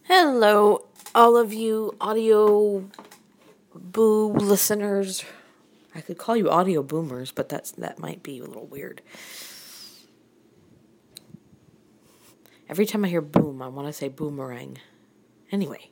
Hello, all of you audio boo listeners. I could call you audio boomers, but that might be a little weird. Every time I hear boom, I want to say boomerang. Anyway.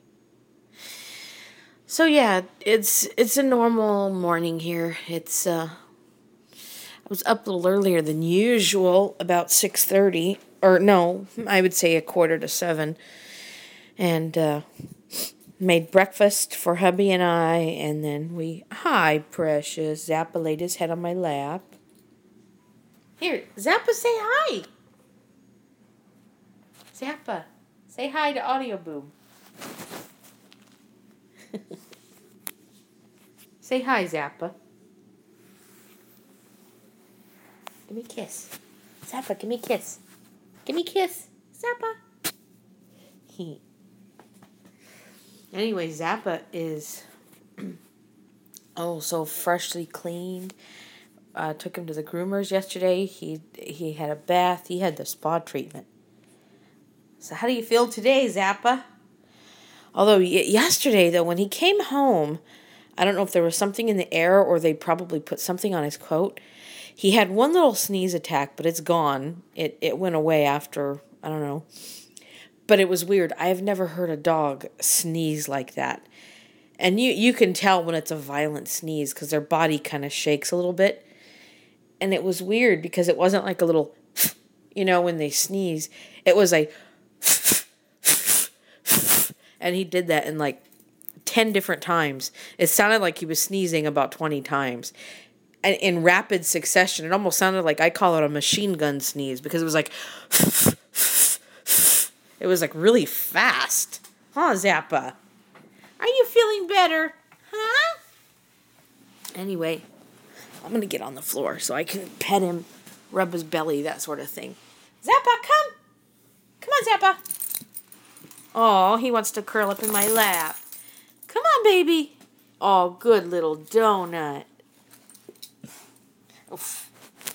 So yeah, it's a normal morning here. I was up a little earlier than usual, about 6:30, or no, I would say 6:45, and made breakfast for hubby and I, and then hi, precious. Zappa laid his head on my lap. Here, Zappa, say hi. Zappa, say hi to Audio Boom. Say hi, Zappa. Give me a kiss. Zappa, give me a kiss. Give me a kiss. Zappa. Anyway, Zappa is so freshly cleaned. Took him to the groomers yesterday. He had a bath. He had the spa treatment. So how do you feel today, Zappa? Although yesterday, though, when he came home, I don't know if there was something in the air or they probably put something on his coat. He had one little sneeze attack, but it's gone. It went away after, I don't know. But it was weird. I have never heard a dog sneeze like that. And you can tell when it's a violent sneeze because their body kind of shakes a little bit. And it was weird because it wasn't like a little, when they sneeze. It was like, and he did that in like 10 different times. It sounded like he was sneezing about 20 times. And in rapid succession, it almost sounded like, I call it a machine gun sneeze because it was like, it was like really fast. Huh, Zappa? Are you feeling better? Huh? Anyway, I'm going to get on the floor so I can pet him, rub his belly, that sort of thing. Zappa, come. Come on, Zappa. Oh, he wants to curl up in my lap. Come on, baby. Oh, good little donut. Oof.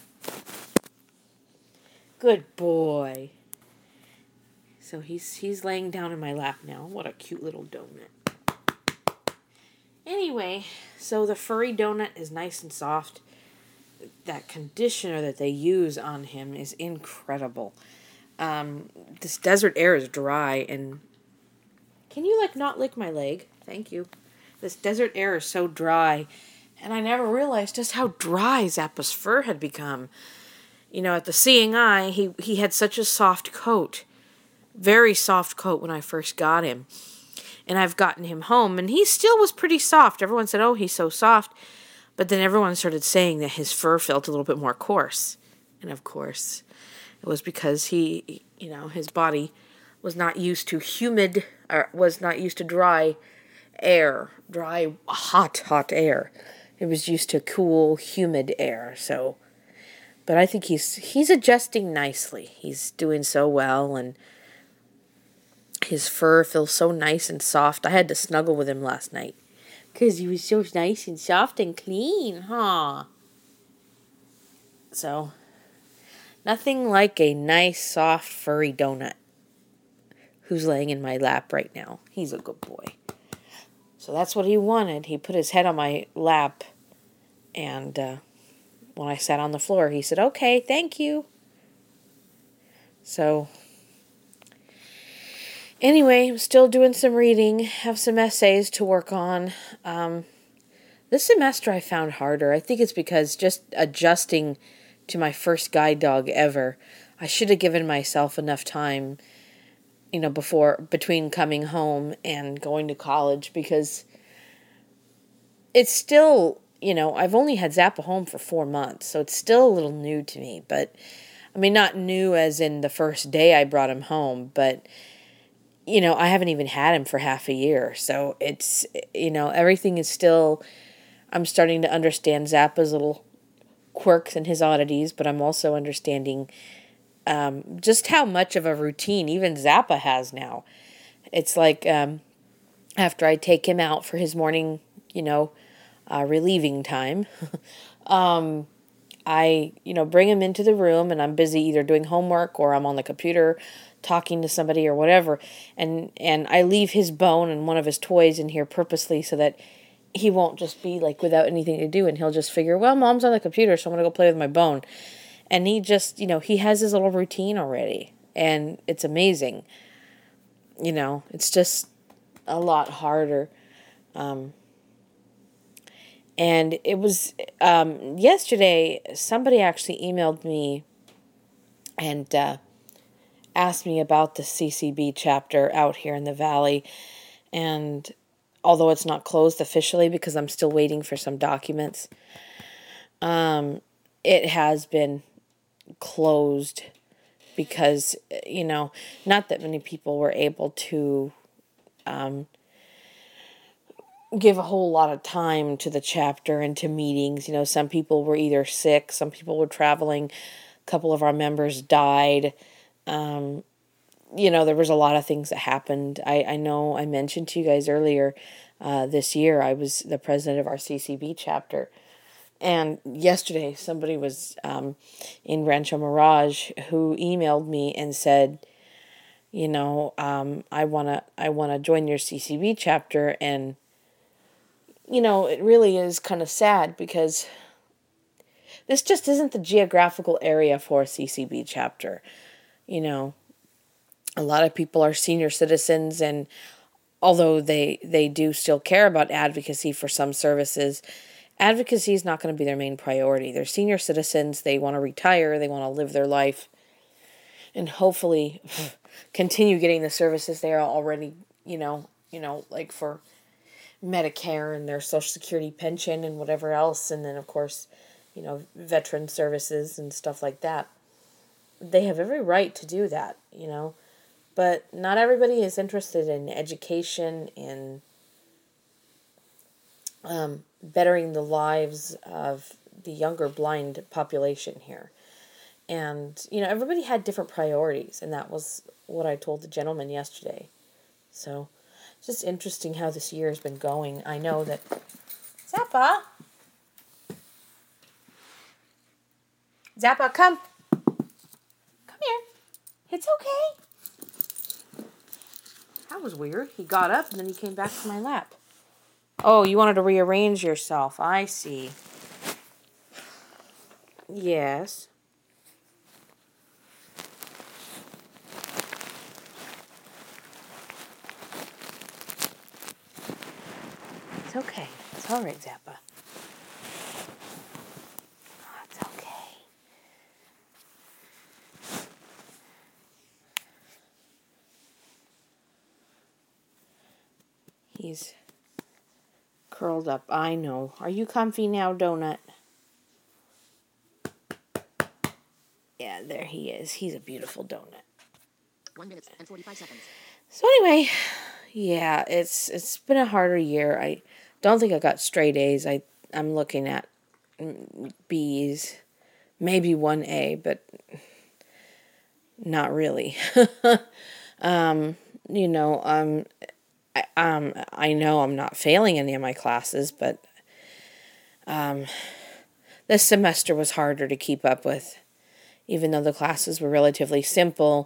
Good boy. So he's laying down in my lap now. What a cute little donut. Anyway, so the furry donut is nice and soft. That conditioner that they use on him is incredible. This desert air is dry, and can you not lick my leg? Thank you. This desert air is so dry, and I never realized just how dry Zappa's fur had become. At the seeing eye, he had such a soft coat. Very soft coat when I first got him. And I've gotten him home, and he still was pretty soft. Everyone said, oh, he's so soft. But then everyone started saying that his fur felt a little bit more coarse. And of course, it was because his body was not used to humid, or was not used to dry air, dry, hot air. It was used to cool, humid air. So, but I think he's adjusting nicely. He's doing so well, and his fur feels so nice and soft. I had to snuggle with him last night because he was so nice and soft and clean, huh? So, nothing like a nice, soft, furry donut who's laying in my lap right now. He's a good boy. So that's what he wanted. He put his head on my lap, and when I sat on the floor, he said, okay, thank you. So, anyway, I'm still doing some reading, have some essays to work on. This semester I found harder. I think it's because just adjusting to my first guide dog ever, I should have given myself enough time, between coming home and going to college, because it's still, I've only had Zappa home for 4 months, so it's still a little new to me. But, not new as in the first day I brought him home, but I haven't even had him for half a year. So it's, everything is still, I'm starting to understand Zappa's little quirks and his oddities, but I'm also understanding just how much of a routine even Zappa has now. It's like after I take him out for his morning, relieving time, bring him into the room and I'm busy either doing homework or I'm on the computer talking to somebody or whatever. And I leave his bone and one of his toys in here purposely so that he won't just be like without anything to do and he'll just figure, well, mom's on the computer, so I'm going to go play with my bone. And he just, he has his little routine already and it's amazing. It's just a lot harder. And it was yesterday, somebody actually emailed me and asked me about the CCB chapter out here in the Valley. And although it's not closed officially because I'm still waiting for some documents, it has been closed because, not that many people were able to give a whole lot of time to the chapter and to meetings. Some people were either sick, some people were traveling, a couple of our members died. There was a lot of things that happened. I know I mentioned to you guys earlier this year, I was the president of our CCB chapter. And yesterday, somebody was in Rancho Mirage who emailed me and said, I wanna join your CCB chapter. And it really is kind of sad because this just isn't the geographical area for a CCB chapter. A lot of people are senior citizens, and although they do still care about advocacy for some services, advocacy is not going to be their main priority. They're senior citizens. They want to retire. They want to live their life and hopefully continue getting the services they are already, like for Medicare and their Social Security pension and whatever else. And then, of course, veteran services and stuff like that. They have every right to do that, But not everybody is interested in education, in bettering the lives of the younger blind population here. And, everybody had different priorities, and that was what I told the gentleman yesterday. So, it's just interesting how this year has been going. I know that... Zappa! Zappa, come! Come here. It's okay. That was weird. He got up, and then he came back to my lap. Oh, you wanted to rearrange yourself. I see. Yes. It's okay. It's all right, Zappa. Oh, it's okay. He's curled up. I know. Are you comfy now, Donut? Yeah, there he is. He's a beautiful donut. 1 minute and 45 seconds. So anyway, yeah, it's been a harder year. I don't think I got straight A's. I'm looking at B's, maybe 1A, but not really. You know, I know I'm not failing any of my classes, but this semester was harder to keep up with, even though the classes were relatively simple.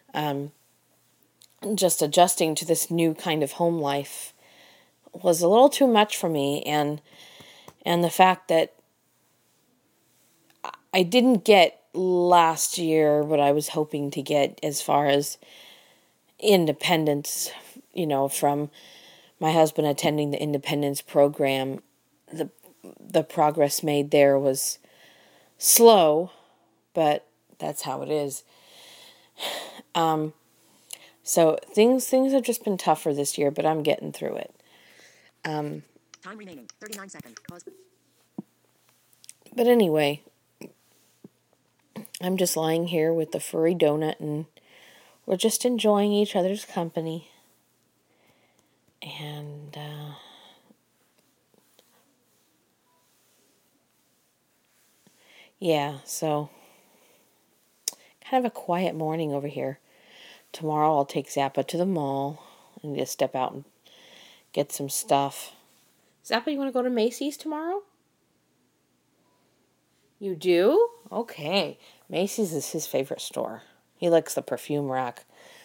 Just adjusting to this new kind of home life was a little too much for me, and the fact that I didn't get last year what I was hoping to get as far as independence, you know, from my husband attending the independence program. The progress made there was slow, but that's how it is. So things have just been tougher this year, but I'm getting through it. Time remaining, 39 seconds. Pause. But anyway, I'm just lying here with the furry donut, and we're just enjoying each other's company. And yeah, so kind of a quiet morning over here. Tomorrow I'll take Zappa to the mall and just step out and get some stuff. Zappa, you want to go to Macy's tomorrow? You do? Okay. Macy's is his favorite store. He likes the perfume rack.